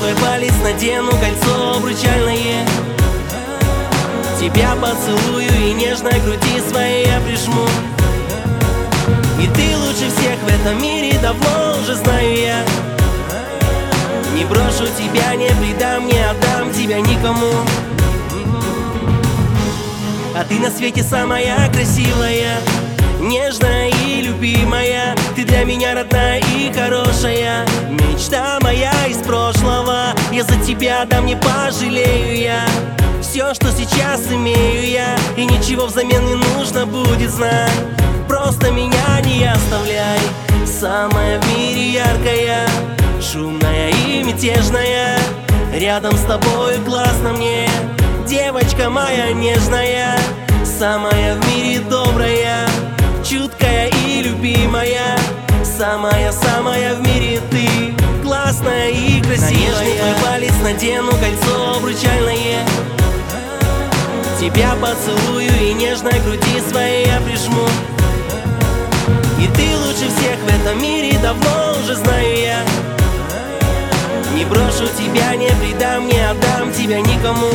твой палец надену кольцо обручальное. Тебя поцелую и нежно к груди своей я прижму. И ты лучше всех в этом мире, давно уже знаю я. Не брошу тебя, не предам, не отдам тебя никому. А ты на свете самая красивая, нежная и любимая. Ты для меня родная и хорошая, мечта моя из прошлого. Я за тебя дам, не пожалею я. Все, что сейчас имею я, и ничего взамен не нужно будет знать. Просто меня не оставляй. Самая в мире яркая, шумная и мятежная. Рядом с тобой классно мне, девочка моя нежная. Самая в мире добрая, чуткая и любимая. Самая-самая в мире ты, классная и красивая. На нежный твой палец надену кольцо обручальное. Тебя поцелую и нежно к груди своей я прижму. И ты лучше всех в этом мире, давно уже знаю я. Не брошу тебя, не предам, не отдам тебя никому.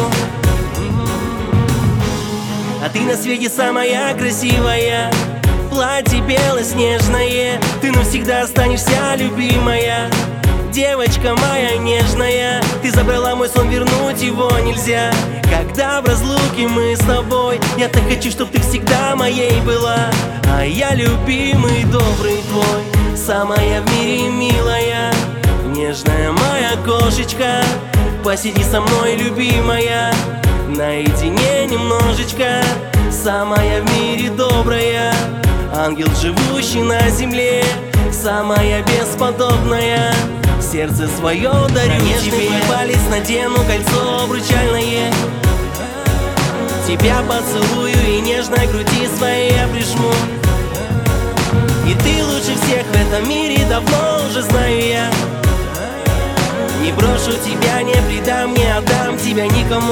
А ты на свете самая красивая, платье белоснежное. Ты навсегда останешься любимая, девочка моя нежная. Ты забрала мой сон, вернуть его нельзя. Когда в разлуке мы с тобой, я так хочу, чтоб ты всегда моей была. А я любимый, добрый твой, самая в мире милая, нежная моя кошечка. Посиди со мной, любимая, наедине немножечко. Самая в мире добрая, ангел, живущий на земле. Самая бесподобная, сердце свое дарю тебе. Нежный твой палец надену кольцо обручальное. Тебя поцелую и нежно к груди своей я прижму. И ты лучше всех в этом мире, давно уже знаю я. Не брошу тебя, не предам, не отдам тебя никому.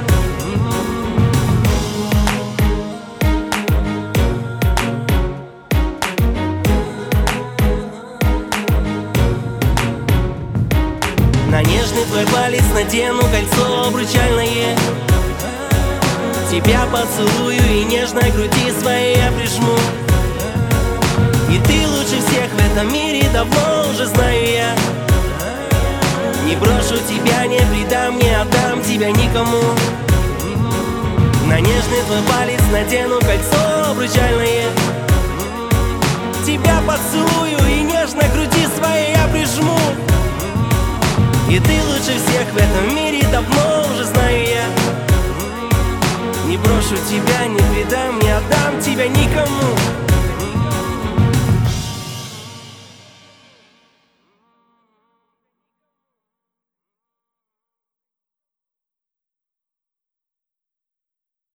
На нежный твой палец надену кольцо обручальное. Тебя поцелую и нежно к груди своей я прижму. И ты лучше всех в этом мире, давно уже знаю я. Не брошу тебя, не предам, не отдам тебя никому. На нежный твой палец надену кольцо обручальное. Тебя поцелую и нежно к груди своей я прижму. И ты лучше всех в этом мире, давно уже знаю я. Не брошу тебя, не предам, не отдам тебя никому.